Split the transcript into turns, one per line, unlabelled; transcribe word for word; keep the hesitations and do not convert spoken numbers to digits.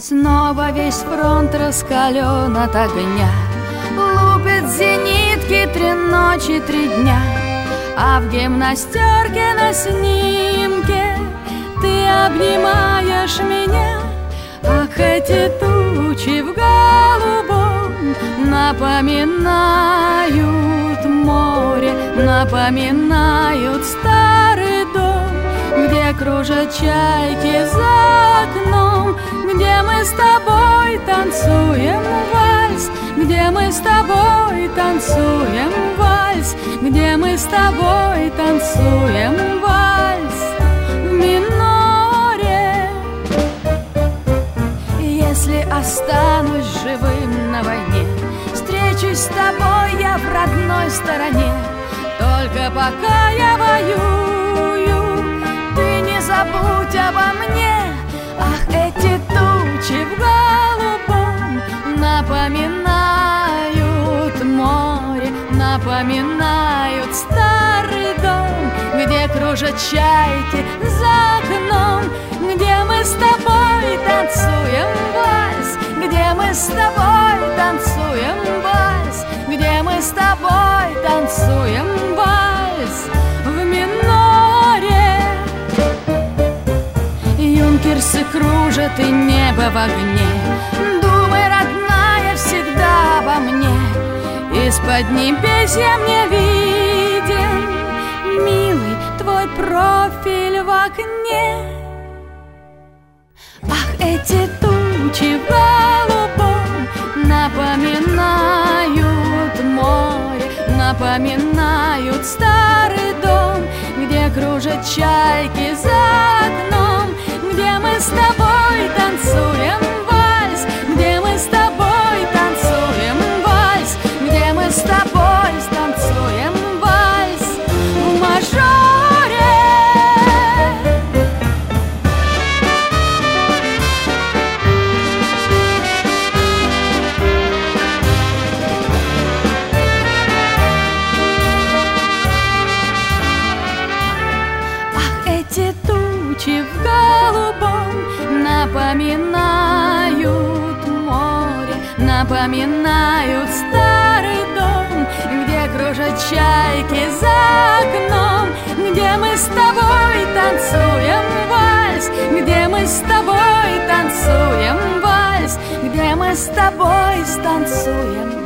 Снова весь фронт раскален от огня, лупят зенитки три ночи, три дня. А в гимнастерке на снимке ты обнимаешь меня. Ах, эти тучи в голубом напоминают море, напоминают старый дом, где кружат чайки за окном, где мы с тобой танцуем вальс, где мы с тобой танцуем вальс, где мы с тобой танцуем вальс в миноре. Если останусь живым на войне, встречусь с тобой я в родной стороне. Только пока я воюю, ты не забудь обо мне. Ах, эти тучи в голубом напоминают море, напоминают старый дом, где кружат чайки за окном, где мы с тобой танцуем вальс, где мы с тобой танцуем вальс, где мы с тобой танцуем вальс в миноре. Юнкерсы кружат и небо в огне. Думай, родная, всегда обо мне. Из-под небес я мне виден, милый, твой профиль в окне. Ах, эти тучи в голубом напоминают море, напоминают старый дом, где кружат чайки за окном, где мы с тобой танцуем вальс, где мы с тобой танцуем вальс, где мы с тобой танцуем вальс в мажоре. Ах, эти тучи в голубом напоминают море, напоминают старый дом, где кружат чайки за окном, где мы с тобой танцуем вальс, где мы с тобой танцуем вальс, где мы с тобой станцуем